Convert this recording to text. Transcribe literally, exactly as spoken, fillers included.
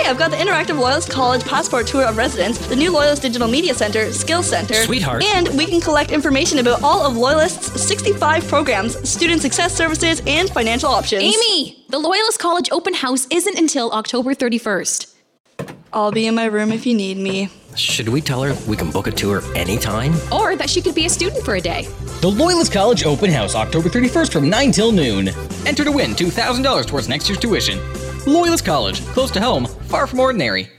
I've got the Interactive Loyalist College Passport Tour of Residence, the new Loyalist Digital Media Center, Skills Center. Sweetheart. And we can collect information about all of Loyalist's sixty-five programs, student success services, and financial options. Amy! The Loyalist College open house isn't until October thirty-first. I'll be in my room if you need me. Should we tell her we can book a tour anytime? Or that she could be a student for a day. The Loyalist College Open House, October thirty-first from nine till noon. Enter to win two thousand dollars towards next year's tuition. Loyalist College, close to home, far from ordinary.